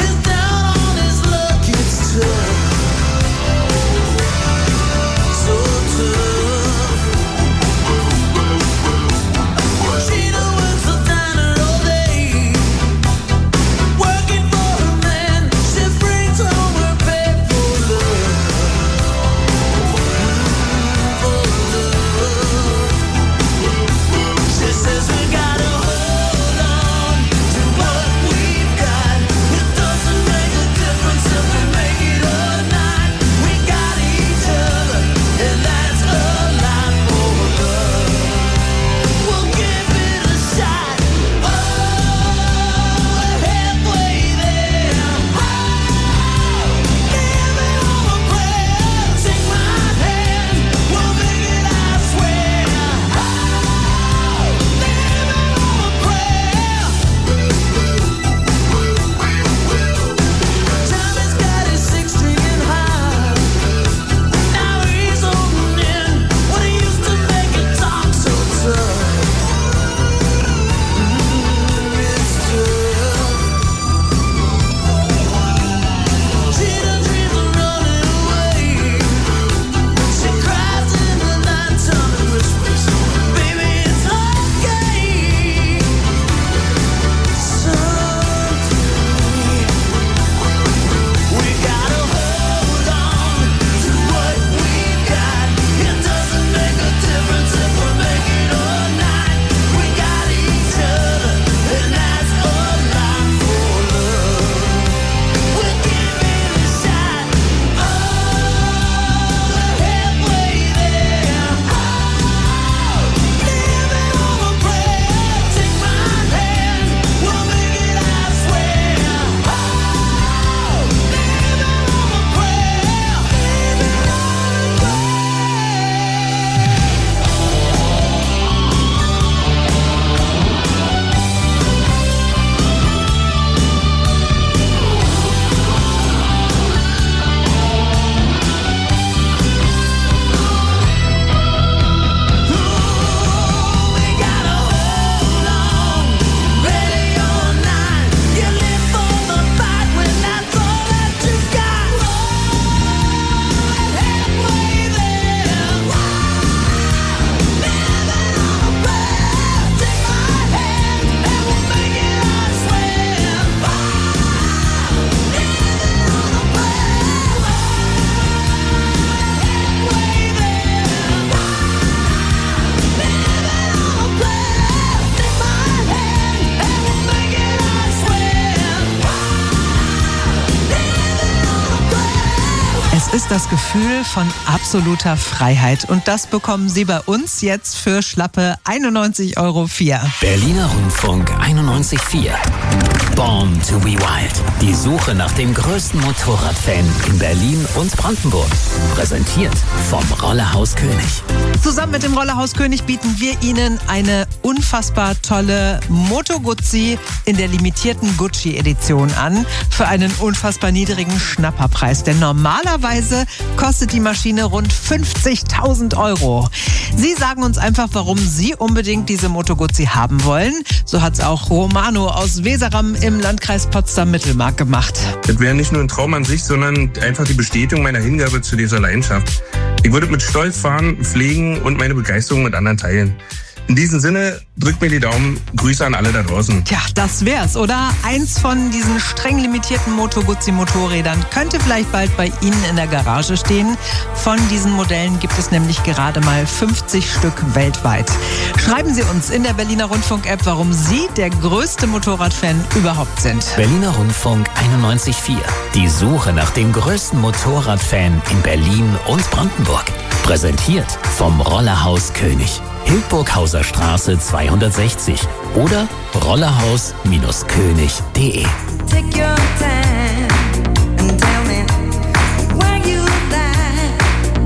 ist das Gefühl von absoluter Freiheit. Und das bekommen Sie bei uns jetzt für schlappe 91,04 €. Berliner Rundfunk 91,4. Born to be Wild. Die Suche nach dem größten Motorradfan in Berlin und Brandenburg. Präsentiert vom Rollerhaus König. Zusammen mit dem Rollerhaus König bieten wir Ihnen eine unfassbar tolle Moto Guzzi in der limitierten Gucci-Edition an. Für einen unfassbar niedrigen Schnapperpreis. Denn normalerweise kostet die Maschine rund 50.000 €. Sie sagen uns einfach, warum Sie unbedingt diese Moto Guzzi haben wollen. So hat es auch Romano aus Weseram im Landkreis Potsdam-Mittelmark gemacht. Das wäre nicht nur ein Traum an sich, sondern einfach die Bestätigung meiner Hingabe zu dieser Leidenschaft. Ich würde mit Stolz fahren, pflegen und meine Begeisterung mit anderen teilen. In diesem Sinne, drückt mir die Daumen, Grüße an alle da draußen. Tja, das wär's, oder? Eins von diesen streng limitierten Moto Guzzi Motorrädern könnte vielleicht bald bei Ihnen in der Garage stehen. Von diesen Modellen gibt es nämlich gerade mal 50 Stück weltweit. Schreiben Sie uns in der Berliner Rundfunk-App, warum Sie der größte Motorradfan überhaupt sind. Berliner Rundfunk 91,4. Die Suche nach dem größten Motorradfan in Berlin und Brandenburg. Präsentiert vom Rollerhaus König. Hildburghauser Straße 260 oder rollerhaus-könig.de. Take your time and tell me where you lie.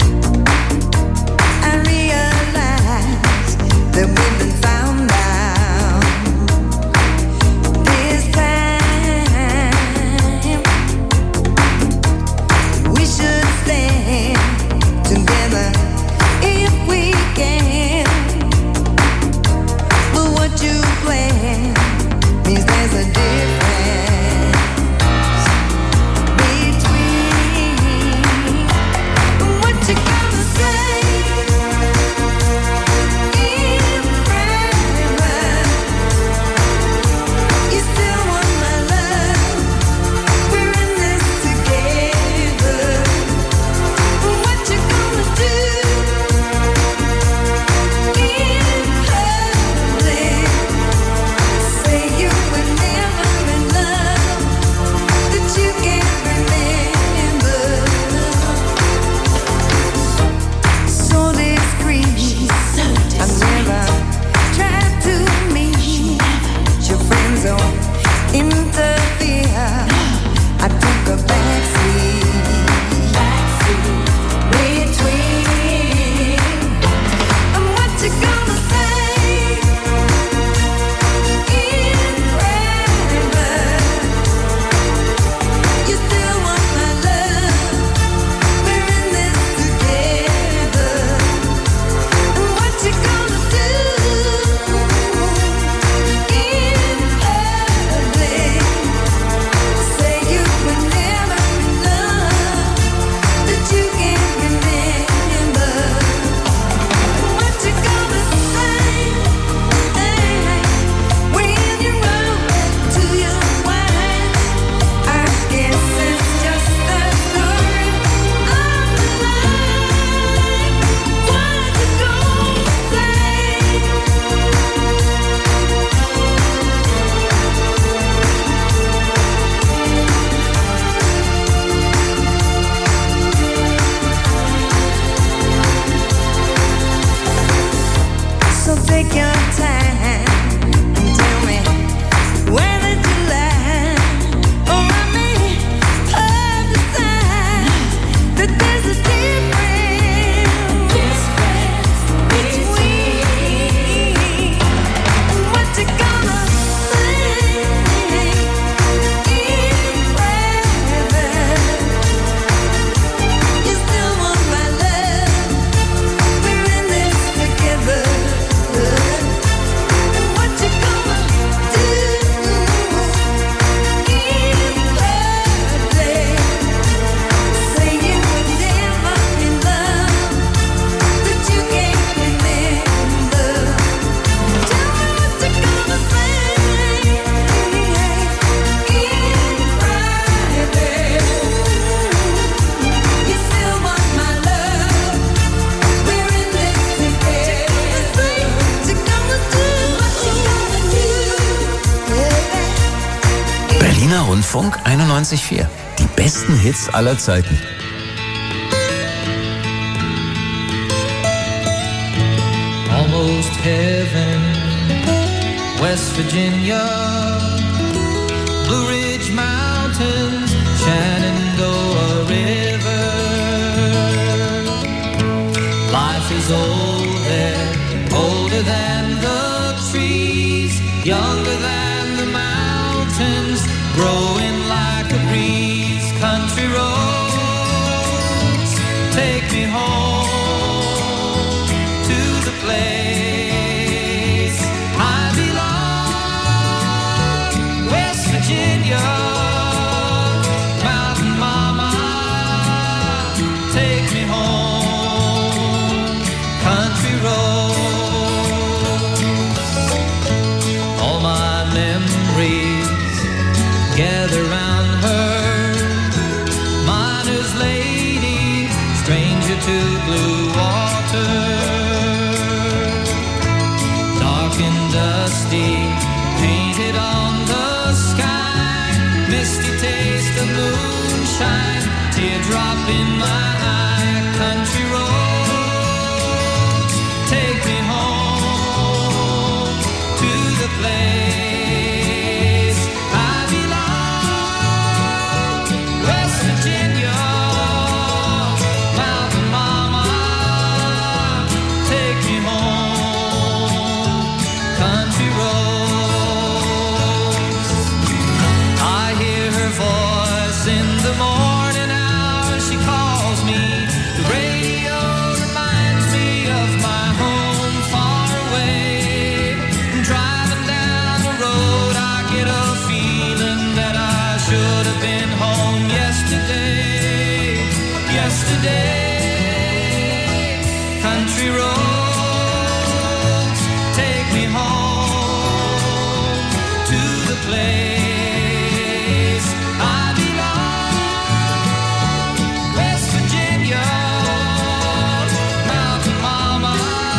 I realize that we've been found out. This time we should stand together if we can. But what you plan means there's a difference between what you gonna say in private. You still want my love. We're in this together. What you gonna do in public? Say you were never in love, that you can't remember. So discreet, I've never tried to meet your friends or interfere. I took a backseat between. And what you gonna say in private? You still want my love. We're in this together. And what you gonna do in public? Say you were never in love, that you can't remember. What you gonna say when you run to your wife? I guess it's just the story of life. What you gonna So take your time and tell me whether you lie or I may understand that there's a difference between what you gonna say in private. You still want my love. We're in this together. What you gonna do in public? Say you were never in love, that you can't remember. Tell me what you gonna say in private. You still want my love. We're in this together. What you gonna do? What you gonna do? Berliner Rundfunk 91,4. Die besten Hits aller Zeiten. almost heaven. West Virginia, Blue Ridge Mountains, Shenandoah River. Life is old there, older than the trees, younger than the mountains, growing like a breeze. Country roads, take me home to the place I belong. West Virginia, Mountain Mama, take me home. Country roads, all my memories gather round her. Miner's lady, stranger to blue water. Dark and dusty, painted on the sky. Misty taste of moonshine, teardrop in my eye. Country roads, take me home to the place I belong. West Virginia, Mountain Mama, take me home. Country roads, I hear her voice in the morning hour. She calls me. The radio reminds me of my home far away. Driving down the road, I get a feeling that I should have been home yesterday. Yesterday, country roads, take me home to the place I belong. West Virginia, Mountain Mama,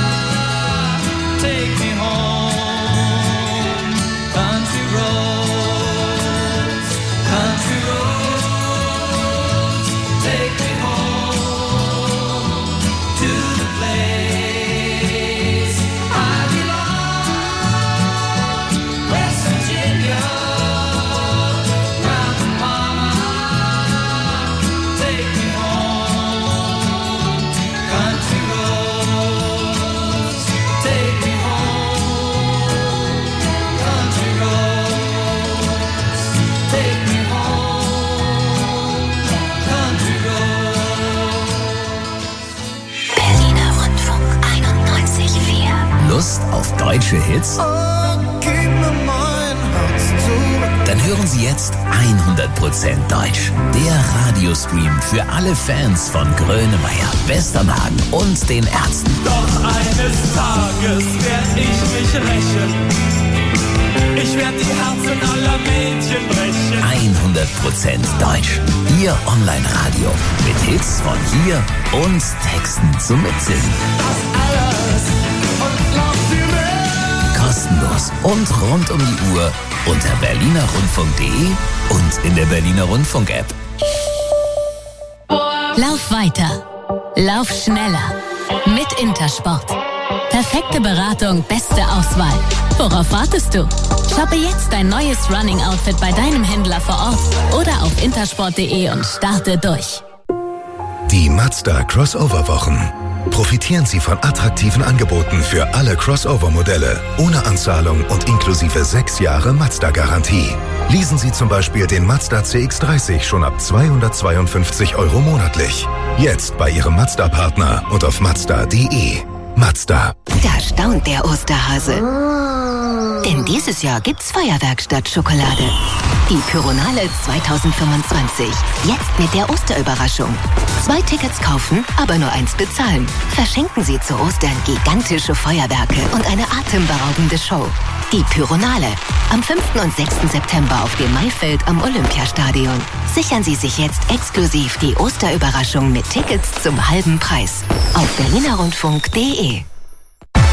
take me home. Country roads, country roads, take me home to the place I belong. West Virginia, Mountain Mama, take me home. Country roads, take me home. Country roads, take me home. Country roads. Berliner Rundfunk 91,4. Lust auf deutsche Hits? Dann hören Sie jetzt 100% Deutsch. Der Radiostream für alle Fans von Grönemeyer, Westernhagen und den Ärzten. Doch eines Tages werd ich mich rächen. Ich werd die Herzen aller Mädchen brechen. 100% Deutsch. Ihr Online-Radio mit Hits von hier und Texten zum Mitsingen. Alles und noch viel mehr. Kostenlos und rund um die Uhr unter berlinerrundfunk.de und in der Berliner Rundfunk-App. Lauf weiter. Lauf schneller. Mit Intersport. Perfekte Beratung, beste Auswahl. Worauf wartest du? Shoppe jetzt dein neues Running-Outfit bei deinem Händler vor Ort oder auf intersport.de und starte durch. Die Mazda Crossover-Wochen. Profitieren Sie von attraktiven Angeboten für alle Crossover-Modelle, ohne Anzahlung und inklusive 6 Jahre Mazda-Garantie. Leasen Sie zum Beispiel den Mazda CX-30 schon ab 252 € monatlich. Jetzt bei Ihrem Mazda-Partner und auf mazda.de. Mazda. Da staunt der Osterhase. Denn dieses Jahr gibt's Feuerwerk statt Schokolade. Die Pyronale 2025. Jetzt mit der Osterüberraschung. 2 Tickets kaufen, aber nur 1 bezahlen. Verschenken Sie zu Ostern gigantische Feuerwerke und eine atemberaubende Show. Die Pyronale. Am 5. und 6. September auf dem Maifeld am Olympiastadion. Sichern Sie sich jetzt exklusiv die Osterüberraschung mit Tickets zum halben Preis. Auf berlinerrundfunk.de.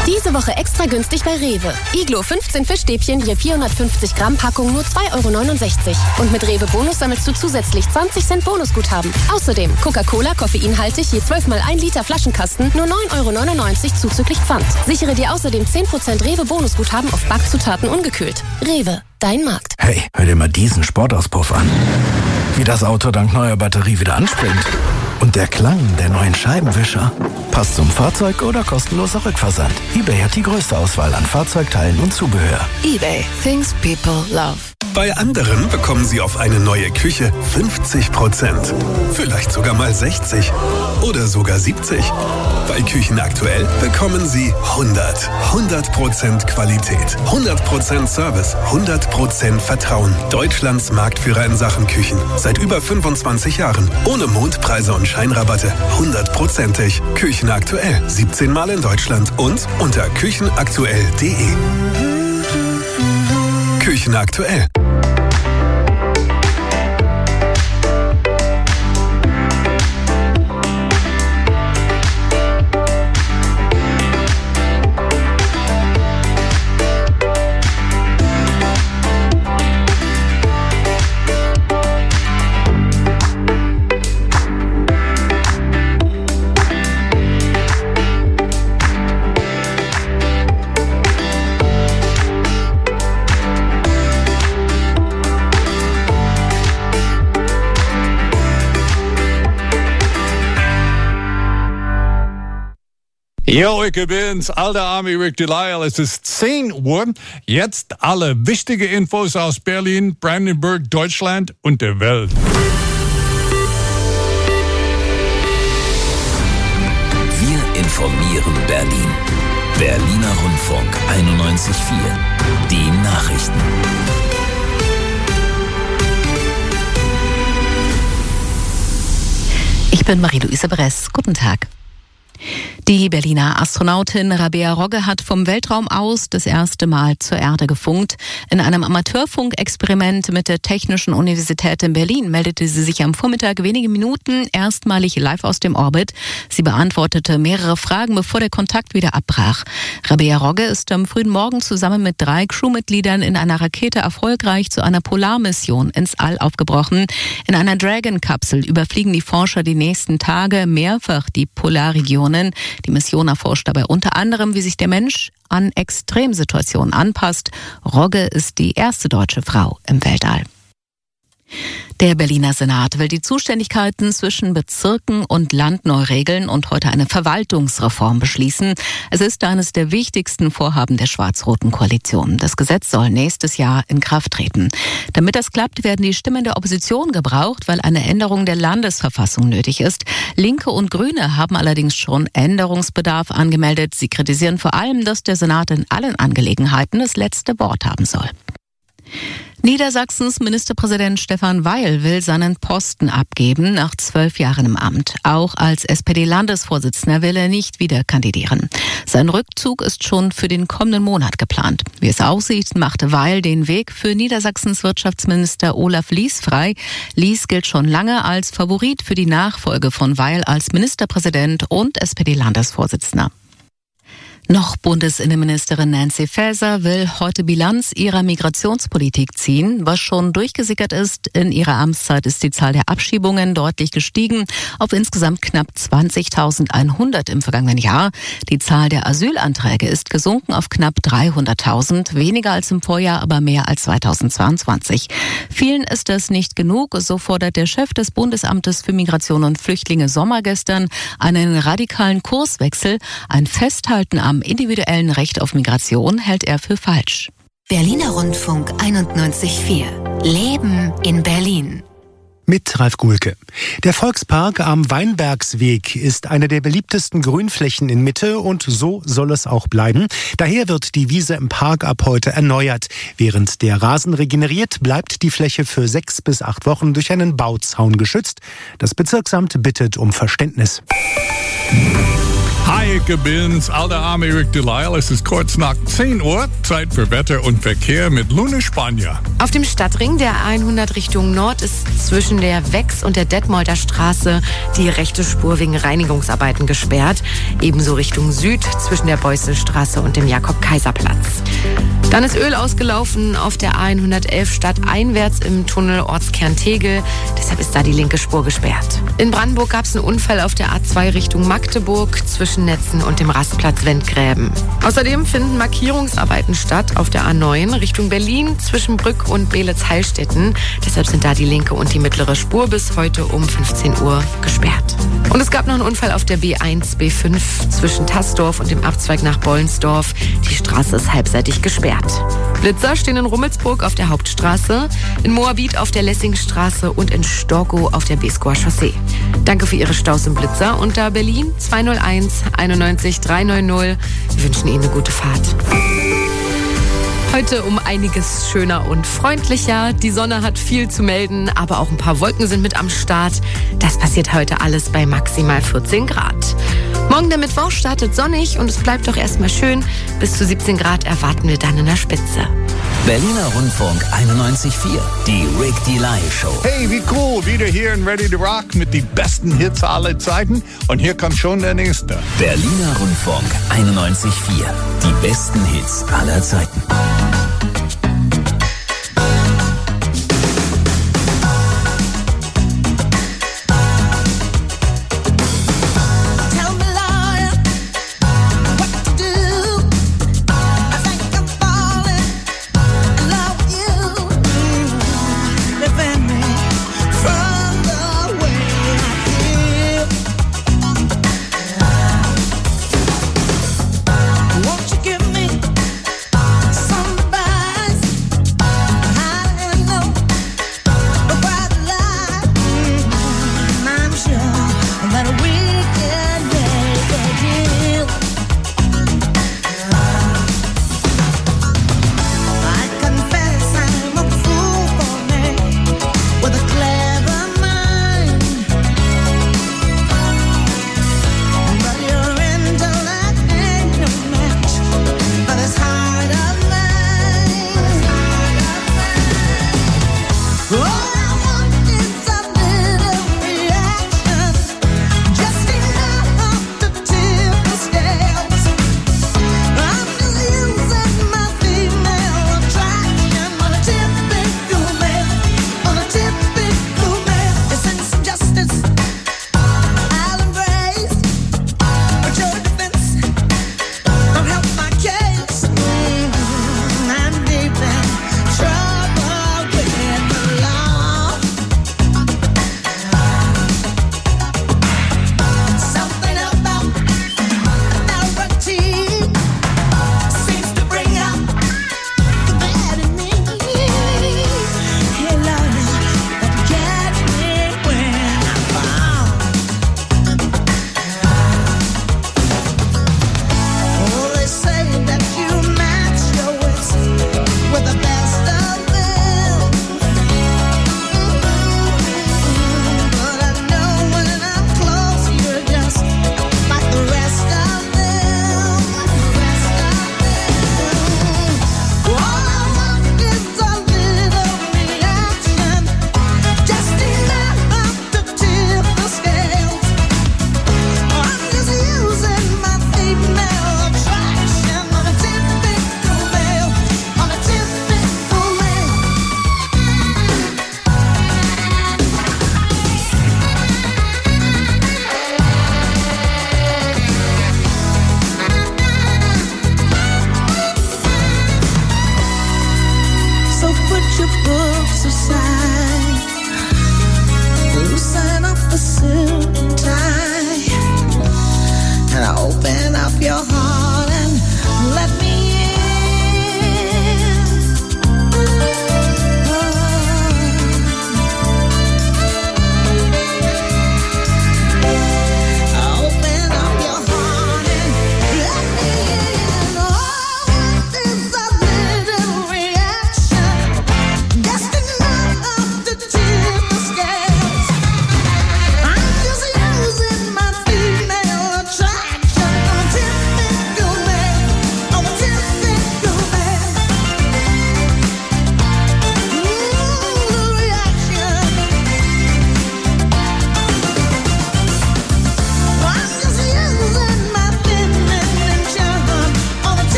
Diese Woche extra günstig bei Rewe. Iglo 15 Fischstäbchen je 450 Gramm Packung nur 2,69 €. Und mit Rewe Bonus sammelst du zusätzlich 20 Cent Bonusguthaben. Außerdem Coca-Cola koffeinhaltig je 12 mal 1 Liter Flaschenkasten nur 9,99 € zuzüglich Pfand. Sichere dir außerdem 10% Rewe Bonusguthaben auf Backzutaten ungekühlt. Rewe, dein Markt. Hey, hör dir mal diesen Sportauspuff an. Wie das Auto dank neuer Batterie wieder anspringt. Und der Klang der neuen Scheibenwischer. Passt zum Fahrzeug oder kostenloser Rückversand. eBay hat die größte Auswahl an Fahrzeugteilen und Zubehör. eBay. Things people love. Bei anderen bekommen Sie auf eine neue Küche 50%. Vielleicht sogar mal 60. Oder sogar 70. Bei Küchen aktuell bekommen Sie 100. 100% Qualität. 100% Service. 100% Vertrauen. Deutschlands Marktführer in Sachen Küchen. Seit über 25 Jahren. Ohne Mondpreise und Scheinrabatte. 100%ig. Küchen aktuell. 17 Mal in Deutschland. Und unter küchenaktuell.de. Küchen aktuell. Jo, ich bin's, alter Army Rick Delisle. Es ist 10 Uhr. Jetzt alle wichtige Infos aus Berlin, Brandenburg, Deutschland und der Welt. Wir informieren Berlin. Berliner Rundfunk 91.4. Die Nachrichten. Ich bin Marie-Louise Bress. Guten Tag. Die Berliner Astronautin Rabea Rogge hat vom Weltraum aus das erste Mal zur Erde gefunkt. In einem Amateurfunkexperiment mit der Technischen Universität in Berlin meldete sie sich am Vormittag wenige Minuten erstmalig live aus dem Orbit. Sie beantwortete mehrere Fragen, bevor der Kontakt wieder abbrach. Rabea Rogge ist am frühen Morgen zusammen mit 3 Crewmitgliedern in einer Rakete erfolgreich zu einer Polarmission ins All aufgebrochen. In einer Dragon-Kapsel überfliegen die Forscher die nächsten Tage mehrfach die Polarregionen. Die Mission erforscht dabei unter anderem, wie sich der Mensch an Extremsituationen anpasst. Rogge ist die erste deutsche Frau im Weltall. Der Berliner Senat will die Zuständigkeiten zwischen Bezirken und Land neu regeln und heute eine Verwaltungsreform beschließen. Es ist eines der wichtigsten Vorhaben der schwarz-roten Koalition. Das Gesetz soll nächstes Jahr in Kraft treten. Damit das klappt, werden die Stimmen der Opposition gebraucht, weil eine Änderung der Landesverfassung nötig ist. Linke und Grüne haben allerdings schon Änderungsbedarf angemeldet. Sie kritisieren vor allem, dass der Senat in allen Angelegenheiten das letzte Wort haben soll. Niedersachsens Ministerpräsident Stefan Weil will seinen Posten abgeben nach 12 Jahren im Amt. Auch als SPD-Landesvorsitzender will er nicht wieder kandidieren. Sein Rückzug ist schon für den kommenden Monat geplant. Wie es aussieht, machte Weil den Weg für Niedersachsens Wirtschaftsminister Olaf Lies frei. Lies gilt schon lange als Favorit für die Nachfolge von Weil als Ministerpräsident und SPD-Landesvorsitzender. Noch Bundesinnenministerin Nancy Faeser will heute Bilanz ihrer Migrationspolitik ziehen. Was schon durchgesickert ist, in ihrer Amtszeit ist die Zahl der Abschiebungen deutlich gestiegen auf insgesamt knapp 20.100 im vergangenen Jahr. Die Zahl der Asylanträge ist gesunken auf knapp 300.000, weniger als im Vorjahr, aber mehr als 2022. Vielen ist das nicht genug, so fordert der Chef des Bundesamtes für Migration und Flüchtlinge Sommer gestern einen radikalen Kurswechsel, ein Festhalten am individuellen Recht auf Migration hält er für falsch. Berliner Rundfunk 91.4. Leben in Berlin. Mit Ralf Guhlke. Der Volkspark am Weinbergsweg ist eine der beliebtesten Grünflächen in Mitte und so soll es auch bleiben. Daher wird die Wiese im Park ab heute erneuert. Während der Rasen regeneriert, bleibt die Fläche für 6 bis 8 Wochen durch einen Bauzaun geschützt. Das Bezirksamt bittet um Verständnis. Hi, ich bin's, alter Army Rick Delisle. Es ist kurz nach 10 Uhr, Zeit für Wetter und Verkehr mit Luna Spanier. Auf dem Stadtring der A100 Richtung Nord ist zwischen der Wex und der Detmolder Straße die rechte Spur wegen Reinigungsarbeiten gesperrt. Ebenso Richtung Süd zwischen der Beusselstraße und dem Jakob-Kaiser-Platz. Dann ist Öl ausgelaufen auf der A111 stadteinwärts im Tunnel Ortskern Tegel. Deshalb ist da die linke Spur gesperrt. In Brandenburg gab es einen Unfall auf der A2 Richtung Magdeburg zwischen Netzen und dem Rastplatz Wendgräben. Außerdem finden Markierungsarbeiten statt auf der A9 Richtung Berlin zwischen Brück und Beelitz-Heilstätten. Deshalb sind da die linke und die mittlere Spur bis heute um 15 Uhr gesperrt. Und es gab noch einen Unfall auf der B1, B5 zwischen Tassdorf und dem Abzweig nach Bollensdorf. Die Straße ist halbseitig gesperrt. Blitzer stehen in Rummelsburg auf der Hauptstraße, in Moabit auf der Lessingstraße und in Storkow auf der Beeskower Chaussee. Danke für Ihre Staus im Blitzer unter Berlin 201 91 390. Wir wünschen Ihnen eine gute Fahrt. Heute um einiges schöner und freundlicher. Die Sonne hat viel zu melden, aber auch ein paar Wolken sind mit am Start. Das passiert heute alles bei maximal 14 Grad. Morgen der Mittwoch startet sonnig und es bleibt doch erstmal schön. Bis zu 17 Grad erwarten wir dann in der Spitze. Berliner Rundfunk 91.4, die Rick Delisle Show. Hey, wie cool, wieder hier in Ready to Rock mit den besten Hits aller Zeiten. Und hier kommt schon der nächste. Berliner Rundfunk 91.4, die besten Hits aller Zeiten. Won't you give me some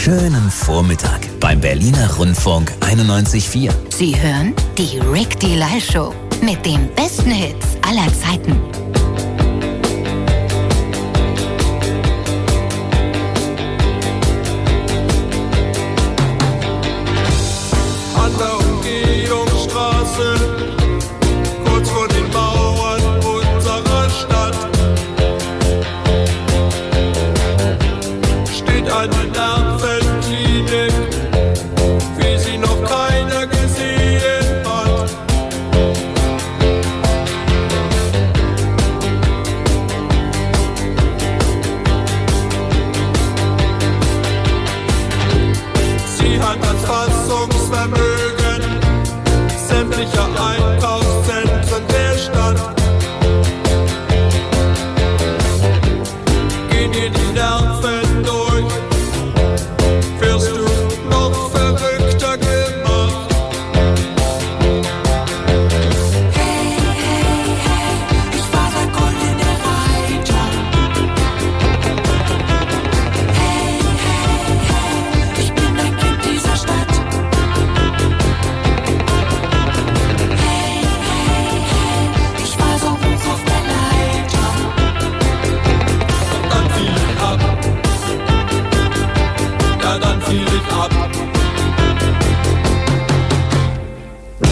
schönen Vormittag beim Berliner Rundfunk 91.4. Sie hören die Rick Delay Show mit den besten Hits aller Zeiten.